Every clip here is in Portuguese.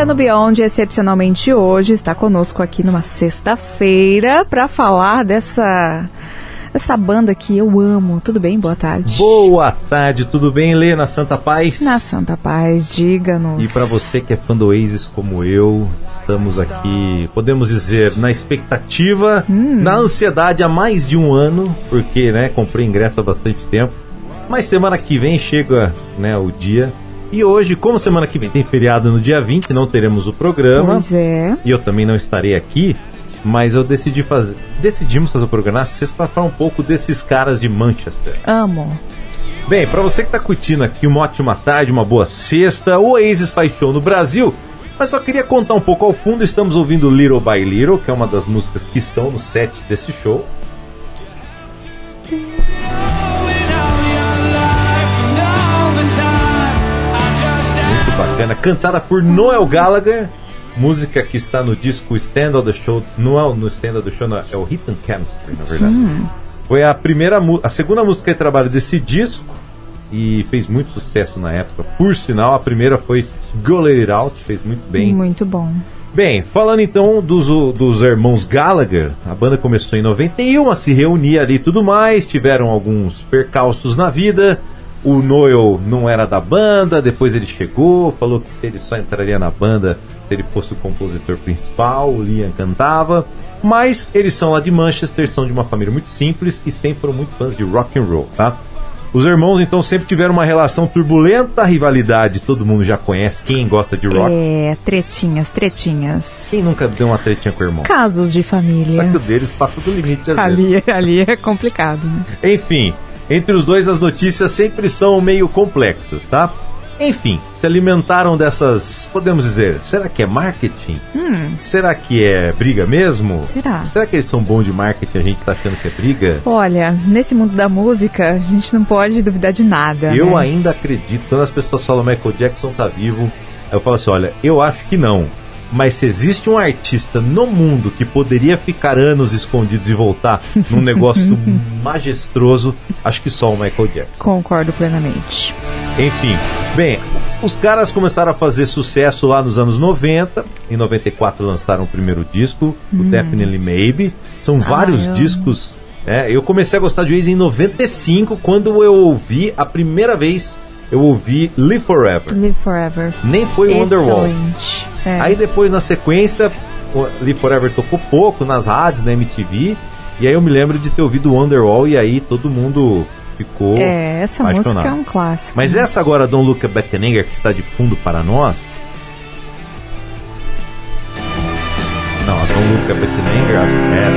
no Beyond, excepcionalmente hoje, está conosco aqui numa sexta-feira para falar dessa banda que eu amo. Tudo bem? Boa tarde. Boa tarde, tudo bem, Lê? Na Santa Paz? Na Santa Paz, diga-nos. E para você que é fã do Oasis como eu, estamos aqui, podemos dizer, na expectativa, na ansiedade há mais de um ano, porque, né, comprei ingresso há bastante tempo. Mas semana que vem chega, né, o dia. E hoje, como semana que vem tem feriado no dia 20, não teremos o programa. Pois é. E eu também não estarei aqui, mas eu decidimos fazer o programa na sexta para falar um pouco desses caras de Manchester. Amo. Bem, para você que está curtindo aqui uma ótima tarde, uma boa sexta, o Oasis faz show no Brasil, mas só queria contar um pouco ao fundo. Estamos ouvindo Little by Little, que é uma das músicas que estão no set desse show. Muito bacana, cantada por Noel Gallagher, música que está no disco Stand on the Show. Não é no Stand on the Show, não, é o Hidden Chemistry, na verdade. Foi a segunda música de trabalho desse disco e fez muito sucesso na época. Por sinal, a primeira foi Go Let It Out, fez muito bem. Muito bom. Bem, falando então dos irmãos Gallagher, a banda começou em 91 a se reunir ali e tudo mais, tiveram alguns percalços na vida. O Noel não era da banda, depois ele chegou, falou que se ele só entraria na banda se ele fosse o compositor principal, o Liam cantava. Mas eles são lá de Manchester, são de uma família muito simples e sempre foram muito fãs de rock and roll, tá? Os irmãos então sempre tiveram uma relação turbulenta, rivalidade, todo mundo já conhece, quem gosta de rock. É, tretinhas. Quem nunca deu uma tretinha com o irmão? Casos de família. Só que o deles passa do limite às vezes. Ali é complicado, né? Enfim, entre os dois as notícias sempre são meio complexas, tá? Enfim, se alimentaram dessas, podemos dizer, será que é marketing? Será que é briga mesmo? Será que eles são bons de marketing, a gente tá achando que é briga? Olha, nesse mundo da música, a gente não pode duvidar de nada. Eu né? ainda acredito, quando as pessoas falam Michael Jackson tá vivo, eu falo assim, olha, eu acho que não. Mas se existe um artista no mundo que poderia ficar anos escondidos e voltar num negócio majestoso, acho que só o Michael Jackson. Concordo plenamente. Enfim, bem, os caras começaram a fazer sucesso lá nos anos 90. Em 94 lançaram o primeiro disco, o Definitely Maybe. São vários discos. Eu comecei a gostar de Oasis em 95, quando eu ouvi a primeira vez. Eu ouvi Live Forever. Nem foi o Wonderwall. Aí depois, na sequência, o Live Forever tocou pouco nas rádios, na MTV. E aí eu me lembro de ter ouvido Wonderwall e aí todo mundo ficou essa apaixonado. música é um clássico. Mas essa agora, Don't Look Back in Anger, que está de fundo para nós... Não, a Don't Look Back in Anger,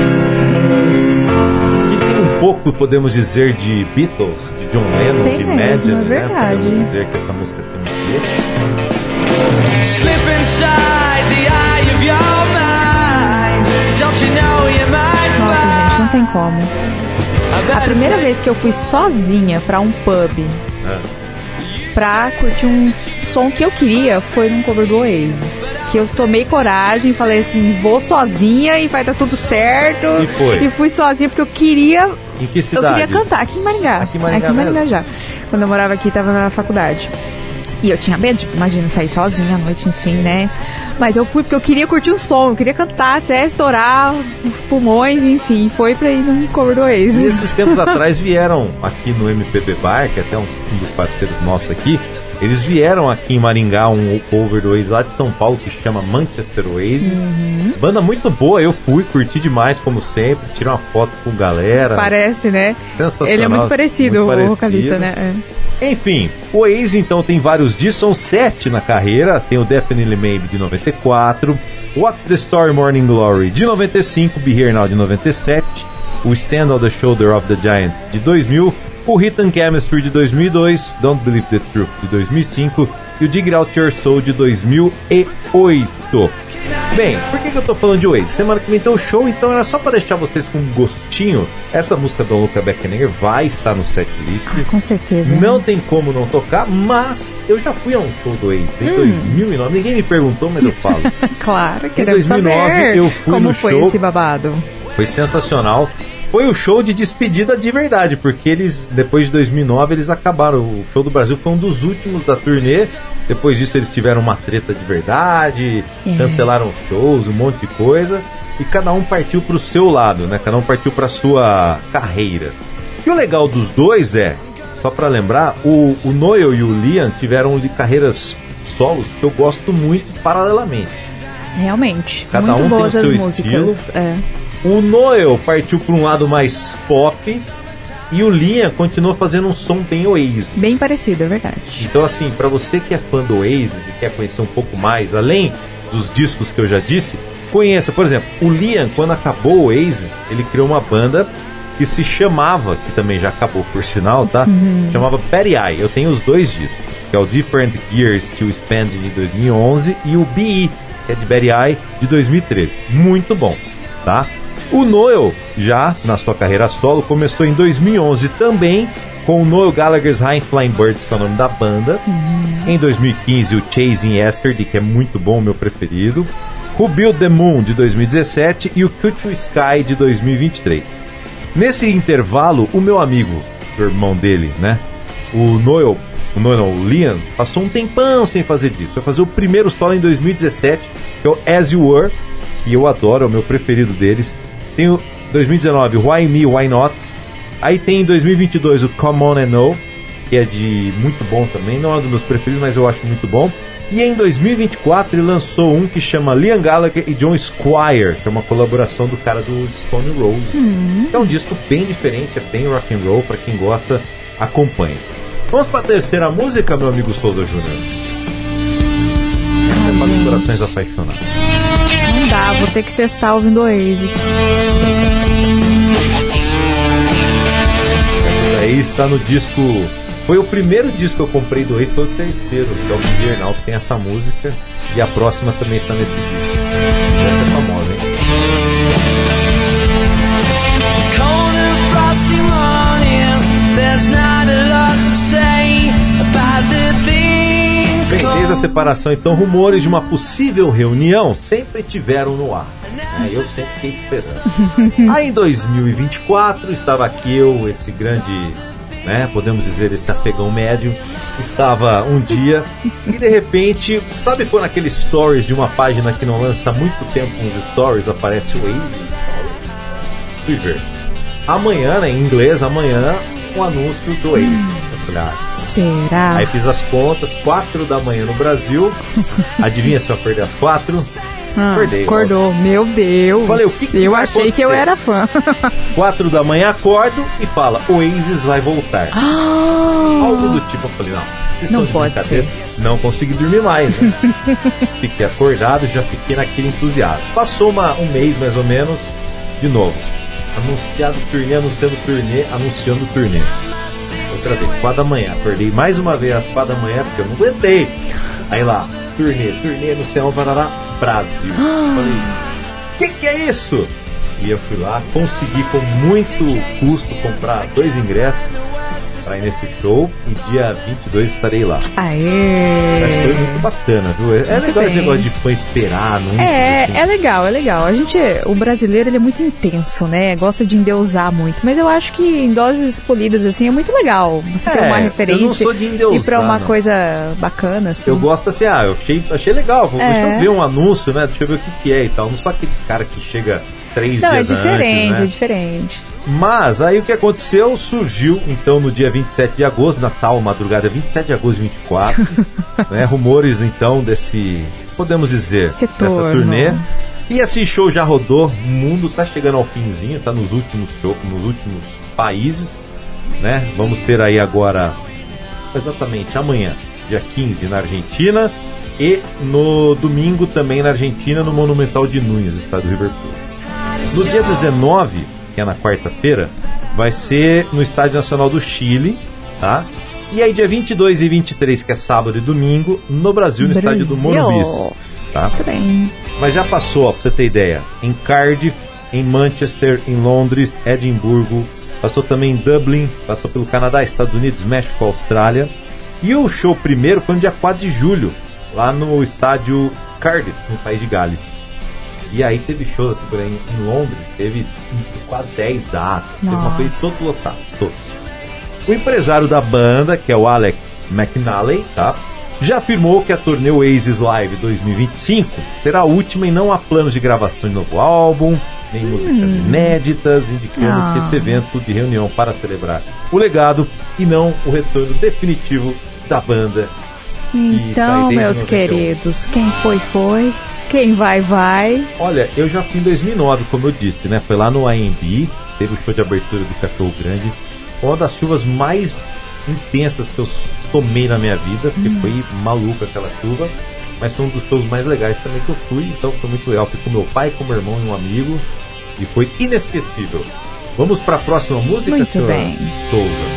que tem um pouco, podemos dizer, de Beatles, de John Lennon, tem de mesmo, Imagine, é verdade. Podemos dizer que essa música tem aqui. Slip inside the eye of your mind. Don't you know you might Nossa, gente, não tem como. A primeira vez que eu fui sozinha pra um pub pra curtir um som que eu queria foi num cover do Oasis. Que eu tomei coragem e falei assim, vou sozinha e vai dar tudo certo. E foi. E fui sozinha porque eu queria... Em que cidade? Eu queria cantar, aqui em Maringá. Aqui em Maringá já. Quando eu morava aqui, tava na faculdade. E eu tinha medo, imagina, sair sozinha à noite, enfim, né? Mas eu fui porque eu queria curtir o som, eu queria cantar até estourar os pulmões, enfim. Foi pra ir num cover do Oasis. E esses tempos atrás vieram aqui no MPB Bar, que é até um dos parceiros nossos aqui. Eles vieram aqui em Maringá um cover do Oasis lá de São Paulo que chama Manchester Oasis. Banda muito boa, eu fui, curti demais como sempre, tirei uma foto com galera. Parece, né? Sensacional. Ele é muito parecido, o vocalista, né? Enfim, o Oasis então tem vários discos, são 7 na carreira. Tem o Definitely Maybe de 94, What's the Story Morning Glory de 95, Be Here Now de 97, o Stand on the Shoulder of the Giants de 2000, o Hidden Chemistry de 2002, Don't Believe the Truth de 2005 e o Dig Out Your Soul de 2008. Bem, por que eu tô falando de Oasis? Semana que vem tem o show, então era só pra deixar vocês com um gostinho. Essa música do Luca Beckener vai estar no setlist. Com certeza. Não tem como não tocar, mas eu já fui a um show do Oasis em 2009. Ninguém me perguntou, mas eu falo. Claro que em 2009 saber eu fui como no foi show. Esse babado. Foi sensacional. Foi o show de despedida de verdade, porque eles, depois de 2009, eles acabaram. O show do Brasil foi um dos últimos da turnê. Depois disso eles tiveram uma treta de verdade, cancelaram shows, um monte de coisa, e cada um partiu pro seu lado, né? Cada um partiu pra sua carreira. E o legal dos dois só pra lembrar, o Noel e o Liam tiveram carreiras solos que eu gosto muito paralelamente. Realmente, cada muito um boas tem o seu as músicas. O Noel partiu por um lado mais pop e o Liam continuou fazendo um som bem Oasis. Bem parecido, é verdade. Então assim, pra você que é fã do Oasis e quer conhecer um pouco mais, além dos discos que eu já disse, conheça, por exemplo, o Liam, quando acabou o Oasis, ele criou uma banda que se chamava, que também já acabou por sinal, tá? Chamava Betty Eye. Eu tenho os dois discos, que é o Different Gears to Spend de 2011 e o B.E., que é de Betty Eye, de 2013. Muito bom, tá? O Noel, já na sua carreira solo, começou em 2011 também com o Noel Gallagher's High Flying Birds, que é o nome da banda. Em 2015, o Chasing Yesterday, que é muito bom, meu preferido. Who Built the Moon, de 2017, e o Culture Sky, de 2023. Nesse intervalo, o meu amigo, o irmão dele, né? O Liam, passou um tempão sem fazer disso. Vai fazer o primeiro solo em 2017, que é o As You Were, que eu adoro, é o meu preferido deles. Tem o 2019, Why Me, Why Not. Aí tem em 2022 o Come On and Know, que é de muito bom também. Não é um dos meus preferidos, mas eu acho muito bom. E em 2024 ele lançou um que chama Liam Gallagher e John Squire, que é uma colaboração do cara do Stone Roses. É um disco bem diferente, é bem rock and roll, pra quem gosta, acompanha. Vamos pra terceira música, meu amigo Souza Júnior. É para os corações apaixonados. Não dá, vou ter que cestar ouvindo Oasis. Essa daí está no disco... Foi o primeiro disco que eu comprei do Oasis, foi o terceiro, que é o Biernal, que tem essa música. E a próxima também está nesse disco. Essa é famosa, hein? Cold and frosty morning, there's not a lot to say about the things. Bem, desde a separação, então, rumores de uma possível reunião sempre tiveram no ar. Eu sempre fiquei esperando. Aí em 2024 estava aqui eu, esse grande... podemos dizer, esse afegão médio, estava um dia e de repente, sabe quando aqueles stories de uma página que não lança há muito tempo uns stories, aparece o Oasis Stories? Fui ver. Amanhã, em inglês, amanhã, um anúncio do Oasis. Eu falei, será? Aí fiz as contas, 4 da manhã no Brasil. Adivinha se eu acordei às 4? Acordei. Acordou, meu Deus. Falei, o que eu vai achei acontecer? que eu era fã. 4 da manhã acordo e fala, Oasis vai voltar. Algo do tipo, eu falei, não, vocês não estão de pode brincadeira? ser. Não consegui dormir mais, né? Fiquei acordado, já fiquei naquele entusiasmo. Passou um mês mais ou menos, de novo. Anunciado turnê, anunciando turnê, anunciando turnê. Outra vez, 4 da manhã. Acordei mais uma vez às 4 da manhã, porque eu não aguentei. Aí lá, turnê no céu, Parará, Brasil. Falei, que é isso? E eu fui lá, consegui com muito custo comprar 2 ingressos pra ir nesse show e dia 22 estarei lá. Aê! Mas foi muito bacana, viu? É legal esse negócio de fã esperar. Não é legal, é legal. O brasileiro, ele é muito intenso, né? Gosta de endeusar muito. Mas eu acho que em doses polidas, assim, é muito legal. Você ter uma referência eu não sou de endeusar, e pra uma coisa bacana, assim. Eu gosto assim, eu achei legal. Deixa eu ver um anúncio, né? Deixa eu ver o que é e tal. Não sou aqueles caras que chega 3 dias antes, né? É diferente. Mas aí o que aconteceu? Surgiu então no dia 27 de agosto, Natal, madrugada 27 de agosto de 24, né? Rumores então desse, podemos dizer, retorno. Dessa turnê. E esse show já rodou, o mundo tá chegando ao finzinho, tá nos últimos shows, nos últimos países, né? Vamos ter aí agora, exatamente amanhã, dia 15 na Argentina e no domingo também na Argentina, no Monumental de Núñez, estado do River Plate. No dia 19, que é na quarta-feira, vai ser no Estádio Nacional do Chile, tá? E aí dia 22 e 23, que é sábado e domingo, no Brasil, no estádio do Morumbi, tá? Mas já passou, pra você ter ideia, em Cardiff, em Manchester, em Londres, Edimburgo, passou também em Dublin, passou pelo Canadá, Estados Unidos, México, Austrália. E o show primeiro foi no dia 4 de julho, lá no estádio Cardiff, no País de Gales. E aí teve shows assim por aí em Londres, teve quase 10 datas, teve uma coisa todo lotado, todo. O empresário da banda, que é o Alec McNally, tá? já afirmou que a turnê Oasis Live 2025 será a última e não há planos de gravação de novo álbum, nem músicas inéditas, indicando que esse evento de reunião para celebrar o legado e não o retorno definitivo da banda. Então, meus queridos, quem foi, quem vai. Olha, eu já fui em 2009, como eu disse, né? Foi lá no AMB, teve o show de abertura do Cachorro Grande, uma das chuvas mais intensas que eu tomei na minha vida, porque foi maluca aquela chuva, mas foi um dos shows mais legais também que eu fui, então foi muito legal. Fui com meu pai, com meu irmão e um amigo, e foi inesquecível. Vamos para a próxima música, muito senhora bem. Souza?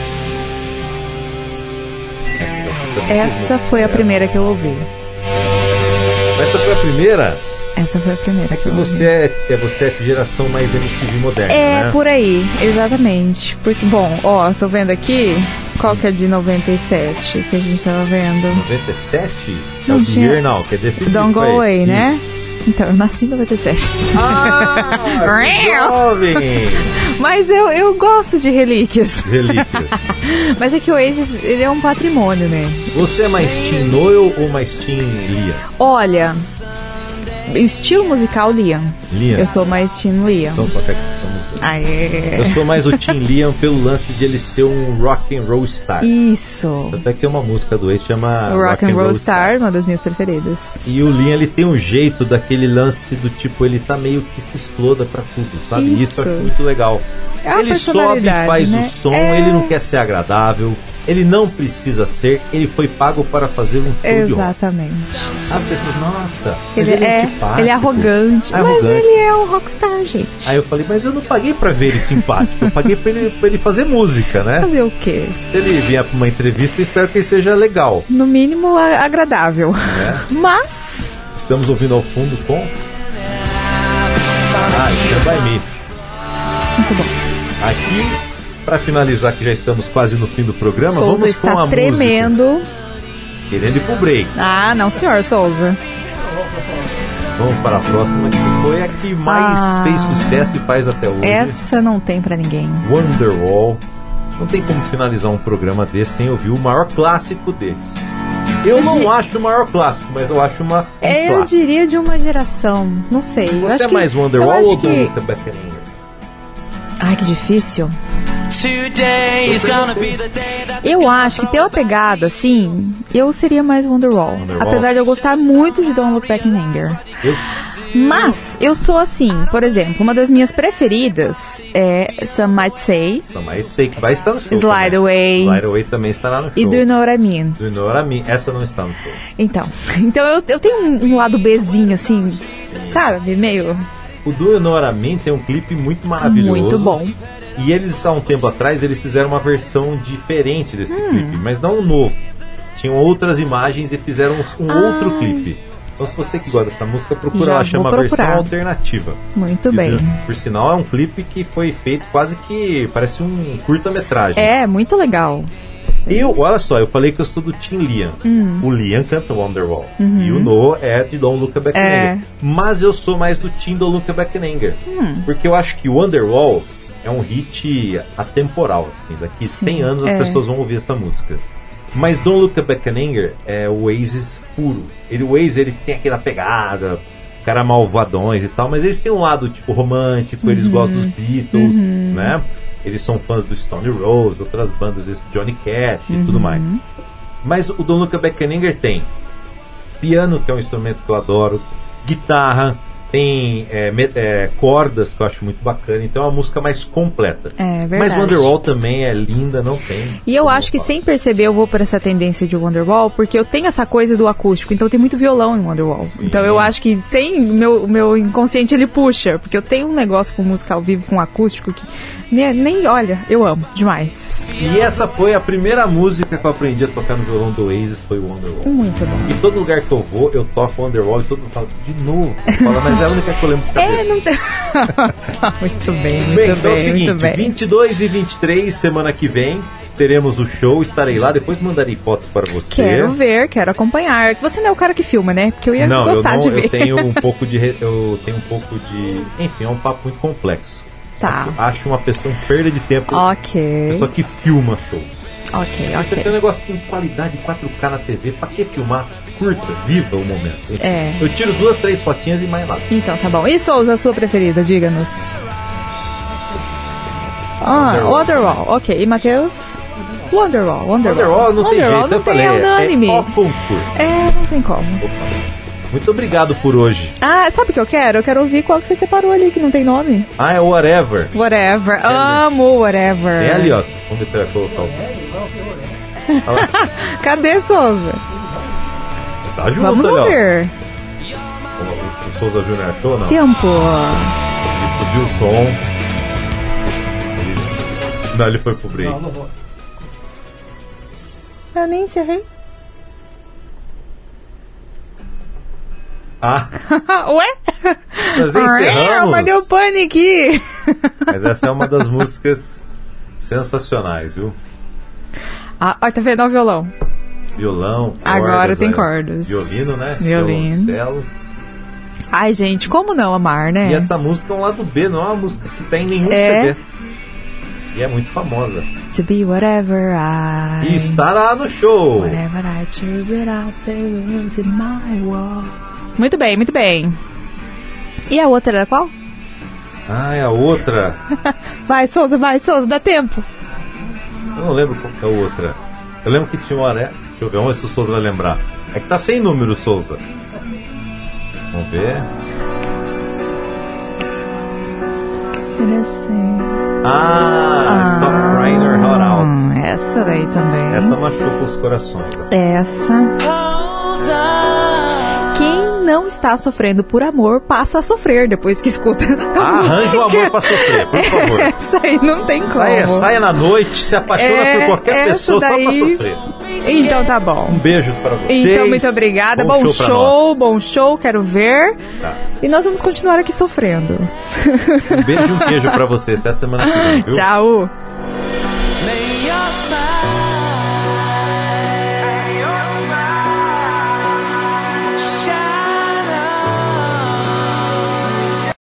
Essa foi a primeira que eu ouvi. Essa foi a primeira? Essa foi a primeira que eu ouvi. Você é de geração mais MTV moderna, né? Por aí, exatamente. Porque, bom, ó, tô vendo aqui, qual que é de 97 que a gente tava vendo? 97? Não é o tinha... Year Now, que é desse Don't tipo Go aí. Away, né? Então, eu nasci em 97. Ah, que jovem! Mas eu gosto de relíquias. Relíquias. Mas é que o Oasis, ele é um patrimônio, né? Você é mais Team Noel ou mais Team Liam? Olha, estilo musical, Liam. Eu sou mais Team Liam. Então, toca aqui essa música. Aê. Eu sou mais o Team Liam pelo lance de ele ser um rock and roll star. Isso. Até que tem uma música do Ace chama Rock and Roll Star, uma das minhas preferidas. E o Liam, ele tem um jeito daquele lance do tipo, ele tá meio que se exploda pra tudo, sabe? Isso eu acho muito legal. Ele sobe e faz, né, o som, ele não quer ser agradável, ele não precisa ser, ele foi pago para fazer um show de rock. Exatamente. As pessoas, nossa, ele é antipático. Ele é arrogante, mas ele é um rockstar, gente. Aí eu falei, mas eu não paguei pra ver ele simpático, eu paguei pra ele fazer música, né? Fazer o quê? Se ele vier pra uma entrevista, eu espero que ele seja legal. No mínimo, agradável. Mas... Estamos ouvindo ao fundo com... Stand By Me. Muito bom. Aqui, para finalizar, que já estamos quase no fim do programa, Souza vamos com a tremendo. música. Querendo ir pro break. Ah, não, senhor Souza. Vamos para a próxima, que foi a que mais fez sucesso e faz até hoje. Essa não tem pra ninguém. Wonderwall. Não tem como finalizar um programa desse sem ouvir o maior clássico deles. Eu não acho o maior clássico, mas eu acho uma eu clássico. diria de uma geração, não sei. Você é mais Wonderwall ou Don't Look Back in Anger? Ai, que difícil. Eu acho que pela pegada, assim, eu seria mais Wonderwall. Apesar de eu gostar muito de Don't Look Back in Anger. Mas eu sou assim, por exemplo, uma das minhas preferidas é Some Might Say. Some Might Say, que vai estar no show. Slide Away. Slide Away também estará no show. E Do You Know What I Mean? Do You Know What I Mean. Essa não está no show. Então eu tenho um lado Bzinho, assim, sabe? Meio... O Do You Know What I Mean tem um clipe muito maravilhoso. Muito bom. E eles, há um tempo atrás, eles fizeram uma versão diferente desse clipe, mas não um novo. Tinham outras imagens e fizeram um outro clipe. Então, se você que gosta dessa música, procura lá, chama Versão Alternativa. Muito bem. Por sinal, é um clipe que foi feito quase que parece um curta-metragem. É, muito legal. Olha só, eu falei que eu sou do Team Liam. O Liam canta Wonderwall. E o Noah é de Don't Look Back in Anger. Mas eu sou mais do Team Don't Look Back in Anger. Porque eu acho que Wonderwall é um hit atemporal, assim. Daqui 100 anos as pessoas vão ouvir essa música. Mas Don't Look Back in Anger é o Oasis puro. O Oasis, ele tem aquela pegada, cara malvadões e tal, mas eles têm um lado, tipo, romântico, eles gostam dos Beatles, né? Eles são fãs do Stone Roses, outras bandas, Johnny Cash e tudo mais. Mas o Don't Look Back in Anger tem piano, que é um instrumento que eu adoro, guitarra, tem cordas, que eu acho muito bacana. Então é uma música mais completa. É verdade. Mas Wonderwall também é linda, não tem. E eu acho que sem perceber eu vou por essa tendência de Wonderwall, porque eu tenho essa coisa do acústico, então tem muito violão em Wonderwall. Sim. Então eu acho que sem meu inconsciente ele puxa, porque eu tenho um negócio com música ao vivo, com acústico, que nem olha, eu amo demais. E essa foi a primeira música que eu aprendi a tocar no violão do Oasis, foi Wonderwall. Muito bom. E todo lugar que eu vou, eu toco Wonderwall e todo mundo fala, de novo. Fala, mas é a única que eu lembro de saber. Não tem... Muito bem, muito bem. Então é o seguinte, bem. 22 e 23, semana que vem, teremos o show, estarei lá, depois mandarei fotos para você. Quero ver, quero acompanhar. Você não é o cara que filma, né? Porque eu ia gostar de ver. Eu tenho um pouco de... Enfim, é um papo muito complexo. Tá. Acho uma pessoa perda de tempo. Ok. Pessoa que filma shows. Ok. Você tem um negócio com qualidade 4K na TV, pra que filmar? Curta, viva o momento. É. Eu tiro 2, 3 fotinhas e mais lá. Então tá bom. E Souza, a sua preferida? Diga-nos. Wonderwall. Ok. E Matheus? Wonderwall Não tem jeito, não eu falei. É unânime. É ó concurso. Não tem como. Opa. Muito obrigado por hoje. Sabe o que eu quero? Eu quero ouvir qual que você separou ali, que não tem nome. É Whatever. Whatever. Amo Whatever. Tem ali, ó. Vamos ver se você vai colocar o som. Cadê, Souza? Tá junto, Vamos ali, ouvir. O Souza Júnior achou, não? Tempo. Ele subiu o som. Não, ele foi pro break. Eu nem encerrei. Ué? Nós nem encerramos. Mas deu pane aqui. Mas essa é uma das músicas sensacionais, viu? Tá vendo? Olha o violão. Violão, Agora cordas, tem cordas. Violino, né? Violino. Violoncelo. Ai, gente, como não amar, né? E essa música é um lado B, não é uma música que tem em nenhum CD. E é muito famosa. To be whatever E estará no show. Whatever I choose it, I'll say it in my world. Muito bem, muito bem. E a outra era qual? É a outra. Vai, Souza, dá tempo. Eu não lembro qual que é a outra. Eu lembro que tinha uma, né? Deixa eu ver, vamos ver se o Souza vai lembrar. É que tá sem número, Souza. Vamos ver. Stop Crying Your Heart Out. Essa daí também. Essa machuca os corações. Essa. Quem não está sofrendo por amor, passa a sofrer depois que escuta essa música. Arranja o amor pra sofrer, por favor. Essa aí não tem como. Saia na noite, se apaixona por qualquer pessoa só pra sofrer. Então tá bom. Um beijo pra vocês. Então, muito obrigada. Bom show, quero ver. Tá. E nós vamos continuar aqui sofrendo. Um beijo e um queijo pra vocês. Até semana que vem, viu? Tchau.